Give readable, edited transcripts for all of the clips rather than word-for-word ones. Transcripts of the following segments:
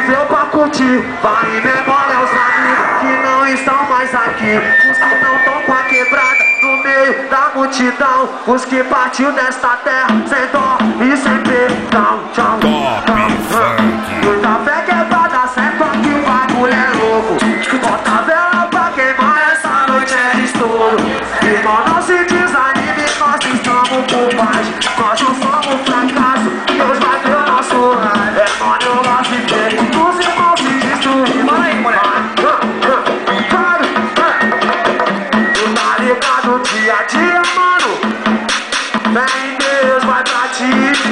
viveu pra curtir. Vai em memória aos amigos que não estão mais aqui. Os que não estão com a quebrada no meio da multidão. Os que partiu desta terra sem dó e sem perdão. Tchau, muita fé quebrada, certo que o bagulho é louco. Bota a vela pra queimar, essa noite é estouro. Irmão, não se desanime, nós estamos por paz. Nós não somos fracasso, Deus vai ver o nosso raio. É mano, eu gosto de ver os irmãos se destruir. Mano aí, moleque. Tu tá ligado, dia a dia, mano. Vem, Deus vai pra ti.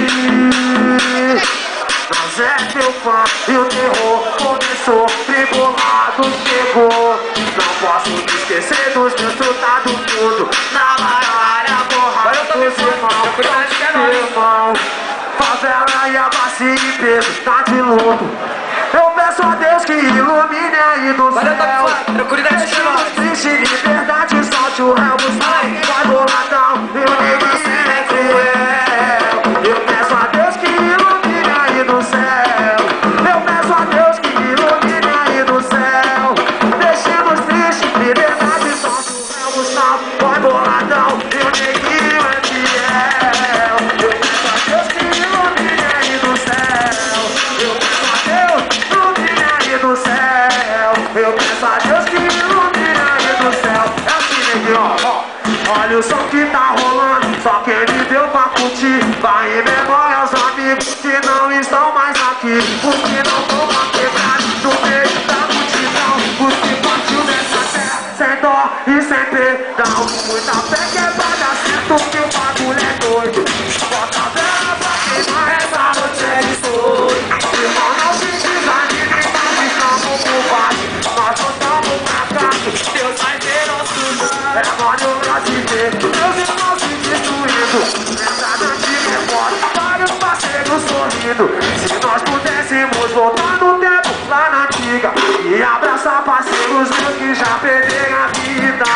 Nós é teu fã e o terror começou. Tribulado chegou. Não posso me esquecer dos meus trutados tudo. Na área, porra, dos irmãos. Favela e a bacia em peso, tá de luto. Eu peço a Deus que ilumine aí do céu. Deixe os tristes, liberdade, solte o réu do céu. Vai boladão e o neguinho é cruel. Eu peço a Deus que ilumine aí do céu. Eu peço a Deus que ilumine aí do céu. Deixe os tristes, liberdade, solte o réu do céu. Vai boladão e o neguinho é fiel. Eu peço a Deus que ilumine aí do céu. Eu peço a Deus do céu, eu peço a Deus que ilumine aí do céu. É assim, neguinho, ó. Olha o som que tá rolando, só quem viveu pra curtir. Vai em memória aos amigos que não estão mais aqui. Os que não estão pra quebrar no meio da multidão. Os que partiu dessa terra sem dó e sem perdão. Muita fé quebrada, certo que o bagulho é doido. Bota a vela pra queimar, essa noite é de estouro. Irmão, não se desanime, nós botamos pra casa, Deus vai ver nosso nome. É mano pra te ver, meus irmãos se destruindo. Entrada de memória, vários parceiros sorrindo. Se nós pudéssemos voltar no tempo lá na antiga e abraçar parceiros meus que já perderam a vida.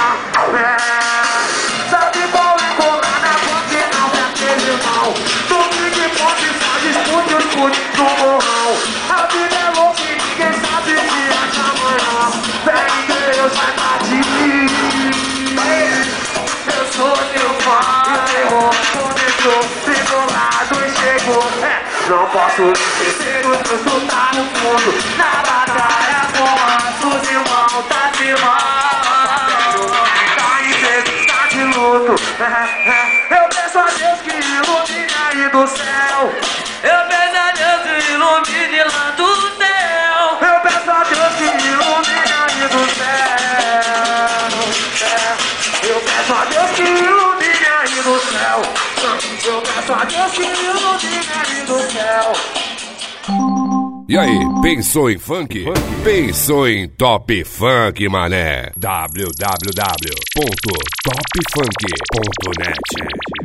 Sabe qual é colar na ponte, não é aquele irmão. Domingo e ponte só discute os putos do morrão. A vida é louca e ninguém sabe se acha amanhã. Vem Deus vai pra ti. Eu sou teu fã e o terror começou. Tribulado e chegou. Não posso esquecer os meus lutar no fundo. Na batalha com nossos irmãos tá de mão. Tá em peso, tá de luto. Eu peço a Deus que ilumine aí do céu. Eu peço a Deus que ilumine lá do céu. Eu peço a Deus que ilumine aí do céu. Eu peço a Deus que ilumine aí do céu. Eu peço a Deus que ilumine aí do céu. E aí, pensou em funk? Pensou em Top Funk, mané. www.topfunk.net